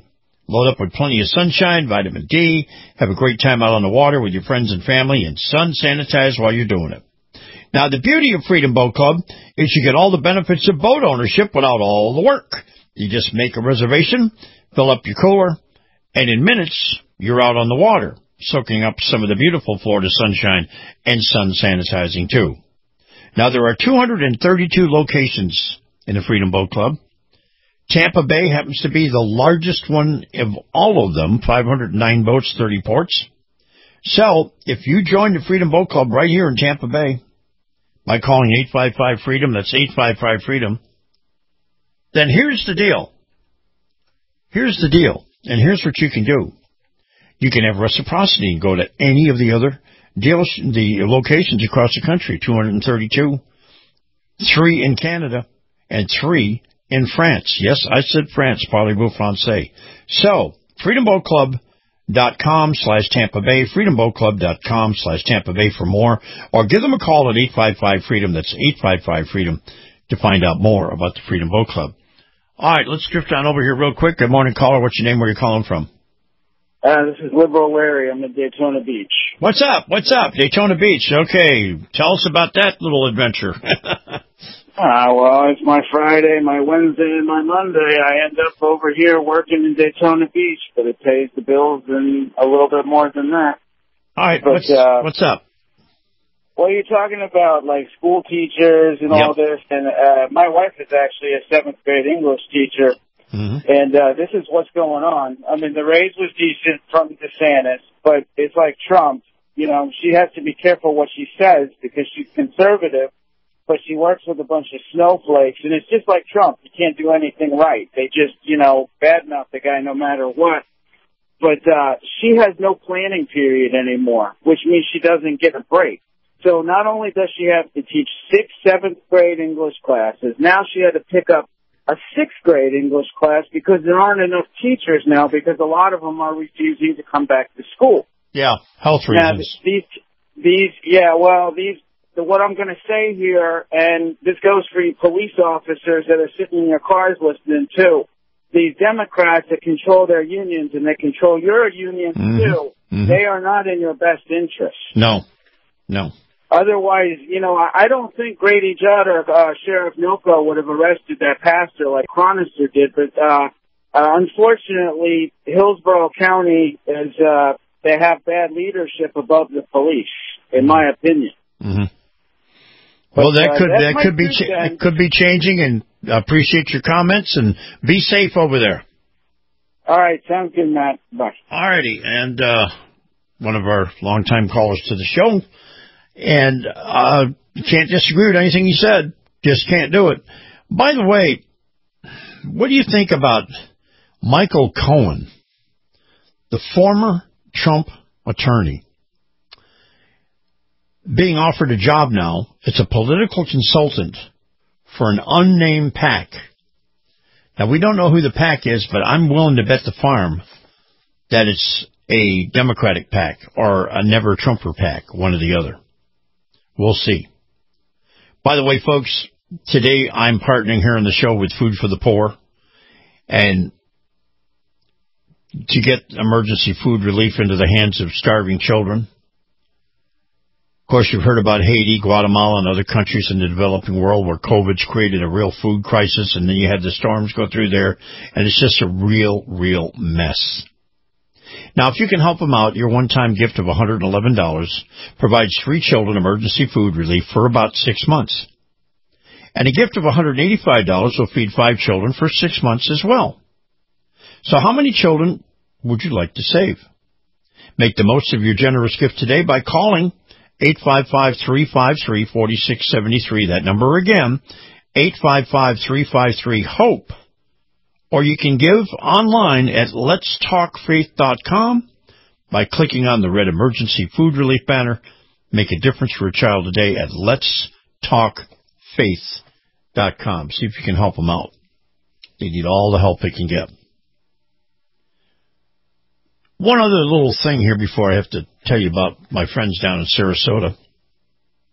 Load up with plenty of sunshine, vitamin D, have a great time out on the water with your friends and family, and sun sanitize while you're doing it. Now, the beauty of Freedom Boat Club is you get all the benefits of boat ownership without all the work. You just make a reservation, fill up your cooler, and in minutes, you're out on the water, soaking up some of the beautiful Florida sunshine and sun sanitizing, too. Now, there are two hundred thirty-two locations in the Freedom Boat Club. Tampa Bay happens to be the largest one of all of them, five hundred nine boats, thirty ports. So, if you join the Freedom Boat Club right here in Tampa Bay by calling eight five five FREEDOM, that's eight five five FREEDOM, then here's the deal. Here's the deal, and here's what you can do. You can have reciprocity and go to any of the other deals, the locations across the country, two hundred thirty-two, three in Canada, and three in France. Yes, I said France, parlez-vous français. So, freedomboatclub.com slash Tampa Bay, freedomboatclub.com slash Tampa Bay for more, or give them a call at eight five five FREEDOM, that's eight five five FREEDOM, to find out more about the Freedom Boat Club. All right, let's drift on over here real quick. Good morning, caller. What's your name? Where are you calling from? Uh, this is Liberal Larry. I'm at Daytona Beach. What's up? What's up? Daytona Beach. Okay, tell us about that little adventure. Ah, well, it's my Friday, my Wednesday, and my Monday. I end up over here working in Daytona Beach, but it pays the bills and a little bit more than that. All right, but, what's, uh, what's up? Well, you're talking about, like, school teachers and all Yep. this, and uh, my wife is actually a seventh grade English teacher, mm-hmm. and uh, this is what's going on. I mean, the raise was decent from DeSantis, but it's like Trump. You know, she has to be careful what she says because she's conservative, but she works with a bunch of snowflakes, and it's just like Trump. You can't do anything right. They just, you know, badmouth the guy no matter what. But uh, she has no planning period anymore, which means she doesn't get a break. So not only does she have to teach sixth, seventh grade English classes, now she had to pick up a sixth grade English class because there aren't enough teachers now because a lot of them are refusing to come back to school. Yeah, health Now, reasons. these, these, yeah, well, these, the, what I'm going to say here, and this goes for you police officers that are sitting in your cars listening too. These Democrats that control their unions and they control your unions mm-hmm. too, mm-hmm. they are not in your best interest. No, no. Otherwise, you know, I don't think Grady Judd or uh, Sheriff Milko would have arrested that pastor like Chronister did, but uh, uh, unfortunately, Hillsborough County is, uh, they have bad leadership above the police, in my opinion. Mm-hmm. Well, But, that uh, could that's that my could be two cha- cents. it could be changing, and I appreciate your comments, and be safe over there. All right, sounds good, Matt. Bye. All righty, and uh, one of our longtime callers to the show, and uh, can't disagree with anything he said. Just can't do it. By the way, what do you think about Michael Cohen, the former Trump attorney, being offered a job now? It's a political consultant for an unnamed PAC. Now, we don't know who the PAC is, but I'm willing to bet the farm that it's a Democratic PAC or a Never Trumper PAC, one or the other. We'll see. By the way, folks, today I'm partnering here on the show with Food for the Poor, and to get emergency food relief into the hands of starving children. Of course, you've heard about Haiti, Guatemala, and other countries in the developing world where COVID's created a real food crisis, and then you had the storms go through there, and it's just a real, real mess. Now, if you can help them out, your one-time gift of one hundred eleven dollars provides three children emergency food relief for about six months. And a gift of one hundred eighty-five dollars will feed five children for six months as well. So how many children would you like to save? Make the most of your generous gift today by calling eight five five, three five three, four six seven three. That number again, eight five five, three five three, HOPE. Or you can give online at lets talk faith dot com by clicking on the red emergency food relief banner. Make a difference for a child today at lets talk faith dot com. See if you can help them out. They need all the help they can get. One other little thing here before I have to tell you about my friends down in Sarasota.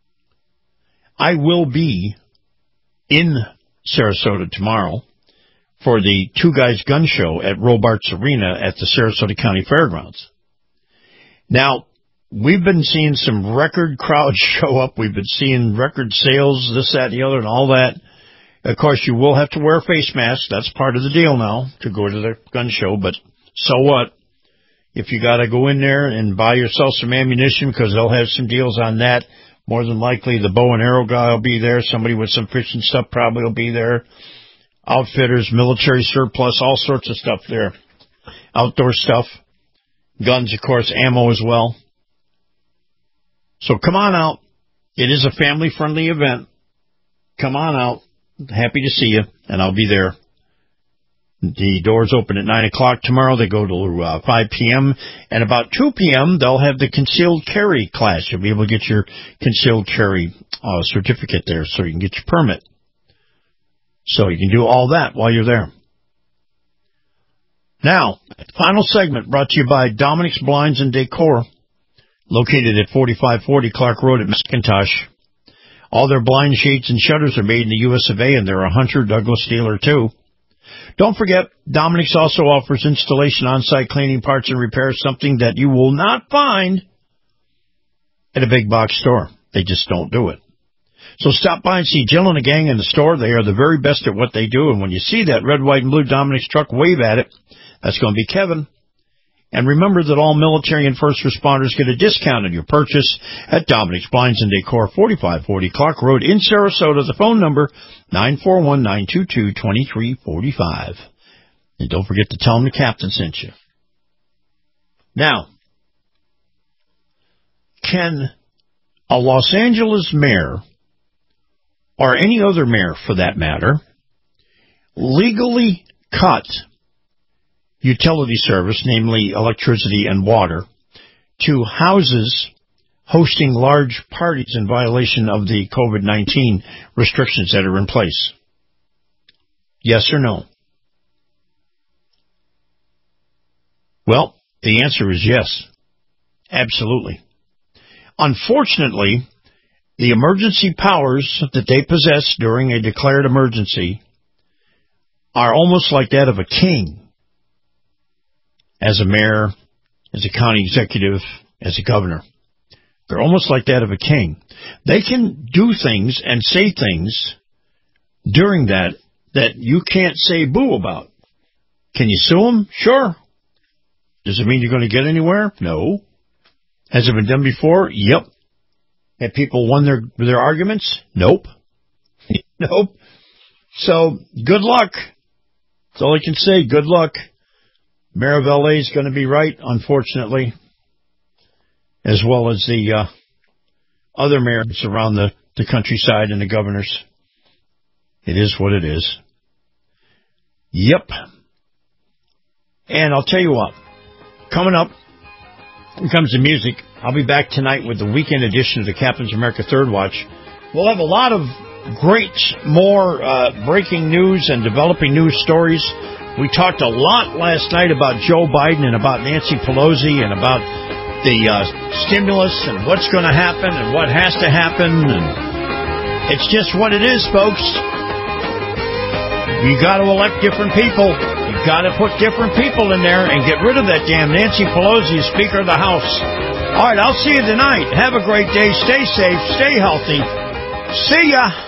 I will be in Sarasota tomorrow for the Two Guys Gun Show at Robarts Arena at the Sarasota County Fairgrounds. Now, we've been seeing some record crowds show up. We've been seeing record sales, this, that, and the other, and all that. Of course, you will have to wear a face mask. That's part of the deal now to go to the gun show, but so what? If you got to go in there and buy yourself some ammunition, because they'll have some deals on that, more than likely the bow and arrow guy will be there. Somebody with some fishing stuff probably will be there. Outfitters, military surplus, all sorts of stuff there. Outdoor stuff. Guns, of course, ammo as well. So come on out. It is a family-friendly event. Come on out. Happy to see you, and I'll be there. The doors open at nine o'clock tomorrow. They go to uh, five p.m. And about two p.m., they'll have the concealed carry class. You'll be able to get your concealed carry uh, certificate there so you can get your permit. So you can do all that while you're there. Now, final segment brought to you by Dominic's Blinds and Decor, located at forty-five forty Clark Road at McIntosh. All their blind shades and shutters are made in the U S of A, and they're a Hunter Douglas dealer, too. Don't forget, Dominic's also offers installation, on-site cleaning, parts, and repairs, something that you will not find at a big box store. They just don't do it. So stop by and see Jill and the gang in the store. They are the very best at what they do, and when you see that red, white, and blue Dominic's truck, wave at it. That's going to be Kevin. And remember that all military and first responders get a discount on your purchase at Dominic's Blinds and Decor, forty-five forty Clark Road in Sarasota. The phone number, nine four one, nine two two, two three four five. And don't forget to tell them the captain sent you. Now, can a Los Angeles mayor, or any other mayor for that matter, legally cut utility service, namely electricity and water, to houses hosting large parties in violation of the COVID nineteen restrictions that are in place? Yes or no? Well, the answer is yes. Absolutely. Unfortunately, the emergency powers that they possess during a declared emergency are almost like that of a king. As a mayor, as a county executive, as a governor. They're almost like that of a king. They can do things and say things during that that you can't say boo about. Can you sue them? Sure. Does it mean you're going to get anywhere? No. Has it been done before? Yep. Have people won their their arguments? Nope. Nope. So, good luck. That's all I can say. Good luck. Mayor of L A is going to be right, unfortunately, as well as the uh, other mayors around the, the countryside and the governors. It is what it is. Yep. And I'll tell you what, coming up, here comes the music. I'll be back tonight with the weekend edition of the Captain's America Third Watch. We'll have a lot of great, more uh, breaking news and developing news stories. We talked a lot last night about Joe Biden and about Nancy Pelosi and about the uh, stimulus and what's going to happen and what has to happen. And it's just what it is, folks. You got to elect different people. You got to put different people in there and get rid of that damn Nancy Pelosi as Speaker of the House. All right, I'll see you tonight. Have a great day. Stay safe. Stay healthy. See ya.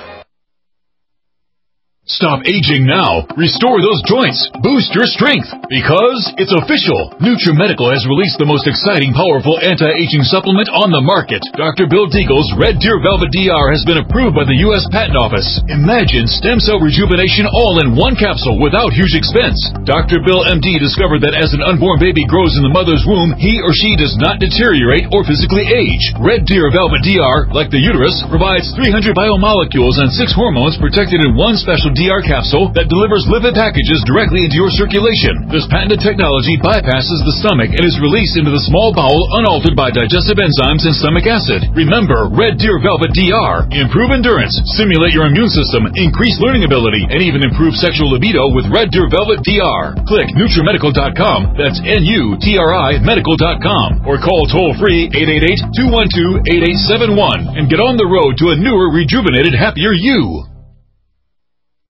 Stop aging now. Restore those joints. Boost your strength. Because it's official. NutriMedical has released the most exciting, powerful anti-aging supplement on the market. Doctor Bill Deagle's Red Deer Velvet D R has been approved by the U S Patent Office. Imagine stem cell rejuvenation all in one capsule without huge expense. Doctor Bill M D discovered that as an unborn baby grows in the mother's womb, he or she does not deteriorate or physically age. Red Deer Velvet D R, like the uterus, provides three hundred biomolecules and six hormones protected in one special D R capsule that delivers lipid packages directly into your circulation. This patented technology bypasses the stomach and is released into the small bowel unaltered by digestive enzymes and stomach acid. Remember, Red Deer Velvet D R. Improve endurance, stimulate your immune system, increase learning ability, and even improve sexual libido with Red Deer Velvet D R. Click NutriMedical dot com, that's N U T R I medical dot com, or call toll-free eight eight eight, two one two, eight eight seven one and get on the road to a newer, rejuvenated, happier you.